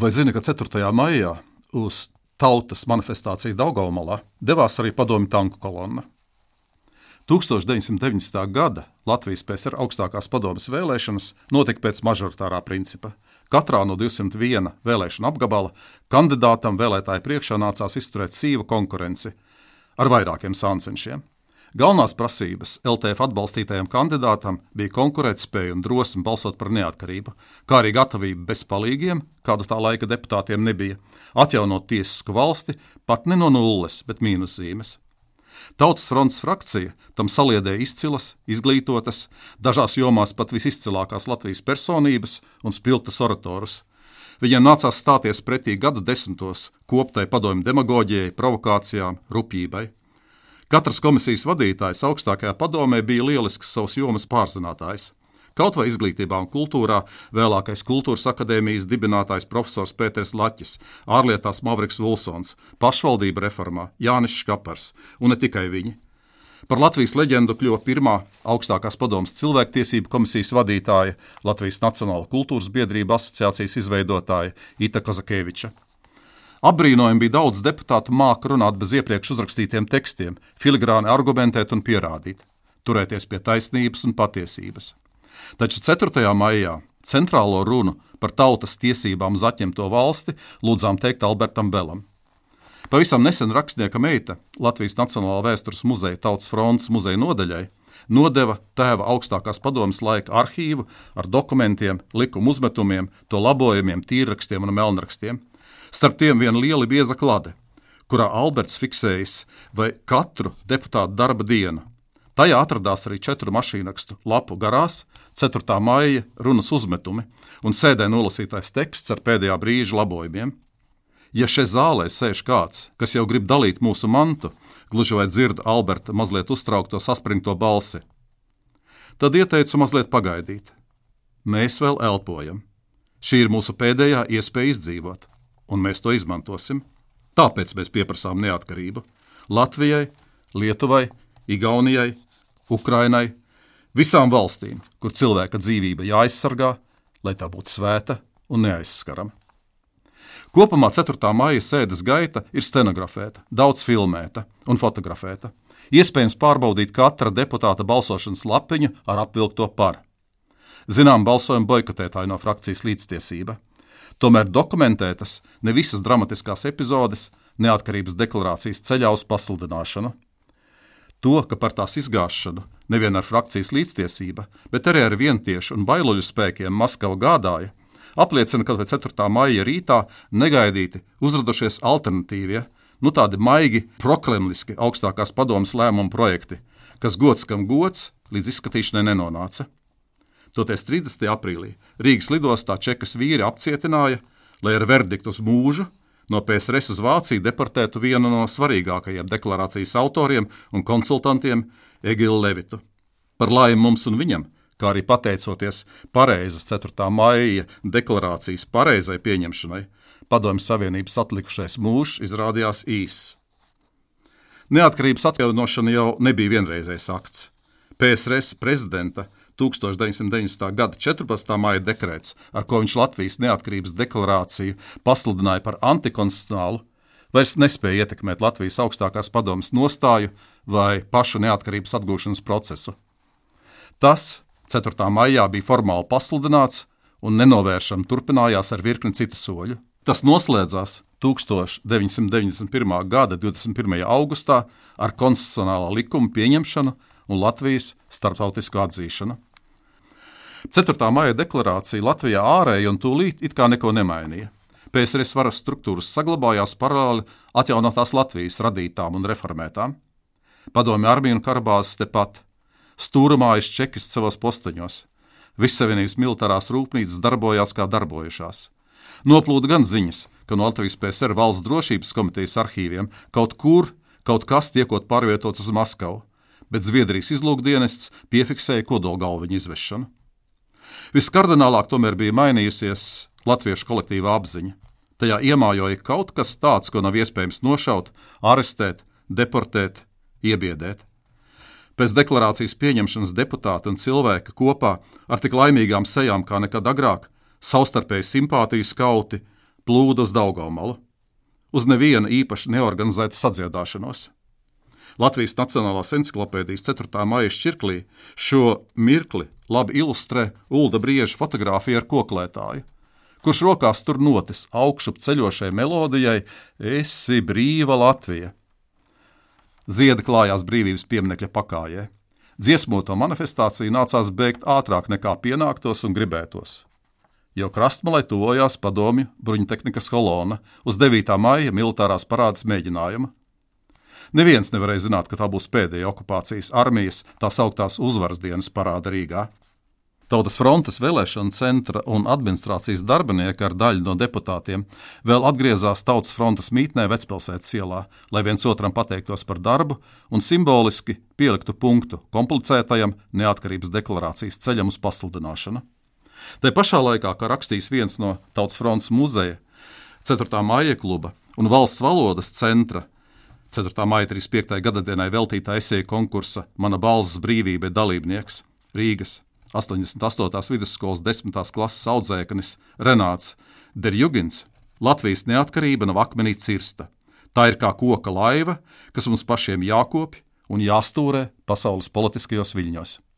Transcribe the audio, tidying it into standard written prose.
Vai zini, ka 4. maijā uz tautas manifestāciju Daugavmalā devās arī padomju tanku kolonna? 1990. gada Latvijas PSR augstākās padomes vēlēšanas notika pēc mažoritārā principa. Katrā no 201 vēlēšana apgabala kandidātam vēlētāju priekšā nācās izturēt sīvu konkurenci ar vairākiem sāncenšiem. Galvenās prasības LTF atbalstītajam kandidātam bija konkurētspēja un drosme balsot par neatkarību, kā arī gatavība bez palīgiem, kādu tā laika deputātiem nebija, atjaunot tiesisku valsti pat ne no nulles, bet mīnuszīmes. Tautas fronts frakcija tam saliedēja izcilas, izglītotas, dažās jomās pat visizcilākās Latvijas personības un spilgtas oratorus. Viņiem nācās stāties pretī gadu desmitos koptai padomju demagoģijai, provokācijām, rupjībai. Katras komisijas vadītājs augstākajā padomē bija lielisks savas jomas pārzinātājs. Kaut vai izglītībā un kultūrā vēlākais kultūras akadēmijas dibinātājs profesors Pēters Laķis, ārlietās Mavriks Vulsons, pašvaldība reformā Jānis Škapars un ne tikai viņi. Par Latvijas leģendu kļuva pirmā augstākās padomes cilvēktiesību komisijas vadītāja, Latvijas Nacionāla kultūras biedrība asociācijas izveidotāja Ita Kazakeviča. Apbrīnojami bija daudz deputātu māku runāt bez iepriekš uzrakstītiem tekstiem, filigrāni argumentēt un pierādīt, turēties pie taisnības un patiesības. Taču 4. maijā centrālo runu par tautas tiesībām uz atņemto valsti lūdzām teikt Albertam Belam. Pavisam nesen rakstnieka meita Latvijas Nacionālā vēstures muzeja Tautas fronts muzeja nodaļai nodeva tēva augstākās padomes laika arhīvu ar dokumentiem, likuma uzmetumiem, to labojumiem, tīrrakstiem un melnrakstiem. Starp tiem viena liela bieza klade, kurā Alberts fiksējis vai katru deputātu darba dienu. Tajā atradās arī 4 mašīnrakstu lapu garās, 4. maija runas uzmetumi un sēdē nolasītais teksts ar pēdējā brīža labojumiem. Ja šeit zālē sēž kāds, kas jau grib dalīt mūsu mantu, gluži vai dzird Alberta mazliet uztraukto saspringto balsi, tad ieteicu mazliet pagaidīt. Mēs vēl elpojam. Šī ir mūsu pēdējā iespēja izdzīvot, un mēs to izmantosim. Tāpēc mēs pieprasām neatkarību Latvijai, Lietuvai, Igaunijai, Ukrainai, visām valstīm, kur cilvēka dzīvība jāaizsargā, lai tā būtu svēta un neaizskarama. Kopumā 4. maija sēdes gaita ir stenografēta, daudz filmēta un fotografēta. Iespējams pārbaudīt katra deputāta balsošanas lapiņu ar apvilkto par. Zinām balsojumu boikotētāju no frakcijas līdztiesība. Tomēr dokumentētas ne visas dramatiskās epizodes neatkarības deklarācijas ceļā uz pasludināšanu. To, ka par tās izgāšanu nevien ar frakcijas līdztiesība, bet arī ar vientiešu un bailuļu spēkiem Maskava gādāja, apliecina, ka 4. maija rītā negaidīti uzradušies alternatīvie, tādi maigi prokremliski augstākās padomes lēmumu projekti, kas gods kam gods līdz izskatīšanai nenonāca. Toties 30. aprīlī Rīgas lidostā čekas vīri apcietināja, lai ar verdiktu uz mūžu no PSRS uz Vāciju deportētu vienu no svarīgākajiem deklarācijas autoriem un konsultantiem Egilu Levitu. Par laimi mums un viņam, kā arī pateicoties pareizas 4. maija deklarācijas pareizai pieņemšanai, Padomju Savienības atlikušais mūžs izrādījās īss. Neatkarības atjaunošana jau nebija vienreizējs akts. PSRS prezidenta 1990. gada 14. maija dekrēts, ar ko viņš Latvijas neatkarības deklarāciju pasludināja par antikonstitucionālu, vairs nespēja ietekmēt Latvijas augstākās padomes nostāju vai pašu neatkarības atgūšanas procesu. Tas 4. maijā bija formāli pasludināts un nenovēršami turpinājās ar virkni citu soļu. Tas noslēdzās 1991. gada 21. augustā ar konstitucionālā likuma pieņemšanu un Latvijas starptautisku atzīšanu. 4. maija deklarācija Latvijā ārēji un tūlīt it kā neko nemainīja. PSRS varas struktūras saglabājās paralēli atjaunotās Latvijas radītām un reformētām. Padomju armija un karabāzes tepat. Stūramājas čekists savos posteņos. Vissavienības militārās rūpnīcas darbojās kā darbojušās. Noplūda gan ziņas, ka no Latvijas PSR valsts drošības komitejas arhīviem kaut kas tiekot pārvietots uz Maskavu, bet Zviedrijas izlūkdienests piefiksēja kodolgalviņu izvešanu. Viskardinālāk tomēr bija mainījusies latviešu kolektīva apziņa. Tajā iemājoja kaut kas tāds, ko nav iespējams nošaut, arestēt, deportēt, iebiedēt. Pēc deklarācijas pieņemšanas deputāti un cilvēki kopā ar tik laimīgām sejām kā nekad agrāk, savstarpēji simpātiju skauti, plūda uz Daugavmalu, uz neviena īpaši neorganizētu sadziedāšanos. Latvijas Nacionālās encyklopēdijas 4. maija šķirklī šo mirkli labi ilustrē Ulda Brieža fotogrāfija ar koklētāju, kurš rokās tur notis augšup ceļošai melodijai Esi brīva Latvija. Ziedi klājās brīvības pieminekļa pakājē. Dziesmoto manifestāciju nācās beigt ātrāk nekā pienāktos un gribētos. Jau krastmalai tuvojās padomju bruņtehnikas kolona uz 9. maija militārās parādes mēģinājuma. Neviens nevarēja zināt, ka tā būs pēdējā okupācijas armijas tā sauktās uzvaras dienas parāda Rīgā. Tautas frontes vēlēšana centra un administrācijas darbinieki ar daļu no deputātiem vēl atgriezās Tautas frontes mītnē Vecpilsētas ielā, lai viens otram pateiktos par darbu un simboliski pieliktu punktu komplicētajam neatkarības deklarācijas ceļam uz pasludināšanu. Te pašā laikā, kā rakstīs viens no Tautas frontes muzeja, 4. maija kluba un valsts valodas centra 4. maija 35. gadadienai veltītā eseja konkursa Mana balss brīvība dalībnieks Rīgas 88. vidusskolas 10. klases audzēknis Renāts Derjugins. Latvijas neatkarība nav akmenī cirsta. Tā ir kā koka laiva, kas mums pašiem jākopj un jāstūrē pasaules politiskajos viļņos.